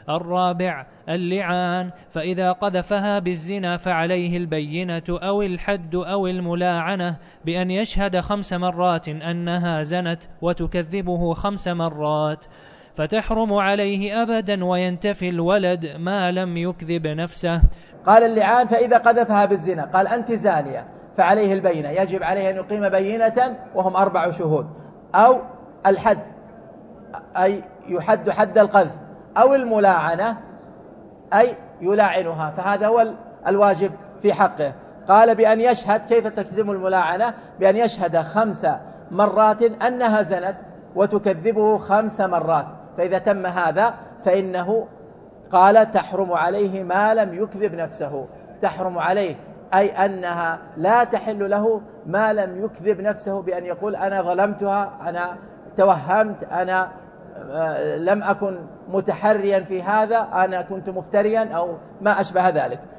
الرابع اللعان، فإذا قذفها بالزنا فعليه البينة أو الحد أو الملاعنة بأن يشهد 5 مرات أنها زنت وتكذبه 5 مرات، فتحرم عليه أبدا وينتفي الولد ما لم يكذب نفسه. قال اللعان فإذا قذفها بالزنا، قال أنت زانية، فعليه البينة، يجب عليه أن يقيم بينة وهم 4 شهود، أو الحد أي يحد حد القذف، أو الملاعنة أي يلاعنها، فهذا هو الواجب في حقه. قال بأن يشهد، كيف تكتم الملاعنة؟ بأن يشهد 5 مرات أنها زنت وتكذبه 5 مرات، فإذا تم هذا فإنه قال تحرم عليه ما لم يكذب نفسه، تحرم عليه أي أنها لا تحل له ما لم يكذب نفسه بأن يقول أنا ظلمتها، أنا توهمت، أنا لم أكن متحريا في هذا، أنا كنت مفتريا أو ما أشبه ذلك.